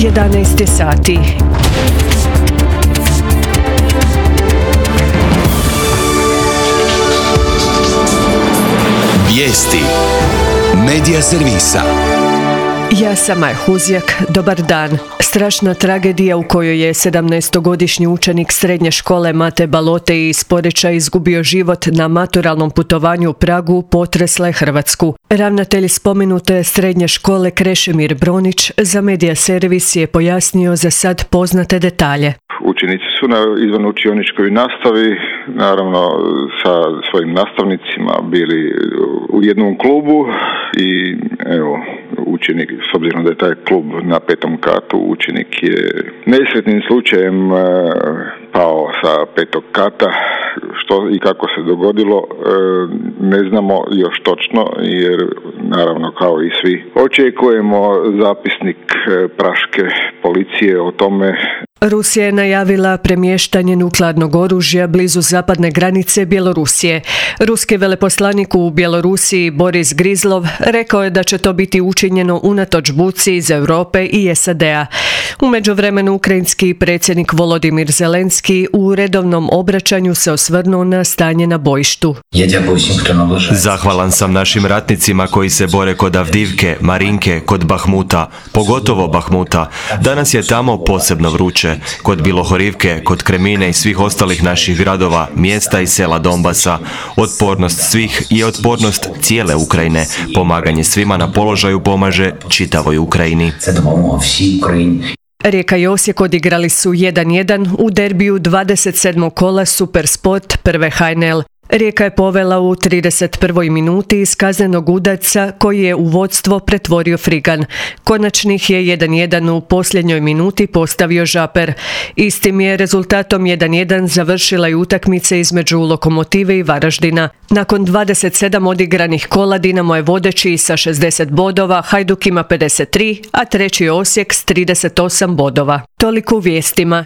11 sati. Vijesti Medija servisa. Ja sam Maja Huzjak, dobar dan. Strašna tragedija u kojoj je 17-godišnji učenik srednje škole Mate Balote iz Poreča izgubio život na maturalnom putovanju u Pragu potresla je Hrvatsku. Ravnatelj spomenute srednje škole Krešimir Bronić za Medija servis je pojasnio za sad poznate detalje. Učenici su na izvanučioničkoj nastavi, naravno sa svojim nastavnicima bili u jednom klubu i evo, učenik, s obzirom da je taj klub na 5. katu, učenik je nesretnim slučajem pao sa 5. kata. Što i kako se dogodilo ne znamo još točno, jer naravno kao i svi očekujemo zapisnik praške policije o tome. Rusija je najavila premještanje nuklearnog oružja blizu zapadne granice Bjelorusije. Ruski veleposlanik u Bjelorusiji Boris Grizlov rekao je da će to biti učinjeno unatoč buci iz Europe i SAD-a. U međuvremenu ukrajinski predsjednik Volodimir Zelenski u redovnom obraćanju se osvrnuo na stanje na bojištu. Zahvalan sam našim ratnicima koji se bore kod Avdivke, Marinke, kod Bahmuta, pogotovo Bahmuta. Danas je tamo posebno vruće. Kod Bilohorivke, kod Kremine i svih ostalih naših gradova, mjesta i sela Donbasa. Otpornost svih i otpornost cijele Ukrajine. Pomaganje svima na položaju pomaže čitavoj Ukrajini. Rijeka i Osijek odigrali su 1:1 u derbiju 27. kola Supersport prve HNL. Rijeka je povela u 31. minuti iz kaznenog udarca koji je u vodstvo pretvorio Frigan. Konačnih je 1:1 u posljednjoj minuti postavio Žaper. Istim je rezultatom 1:1 završila i utakmica između Lokomotive i Varaždina. Nakon 27 odigranih kola Dinamo je vodeći sa 60 bodova, Hajduk ima 53, a treći je Osijek s 38 bodova. Toliko u vijestima.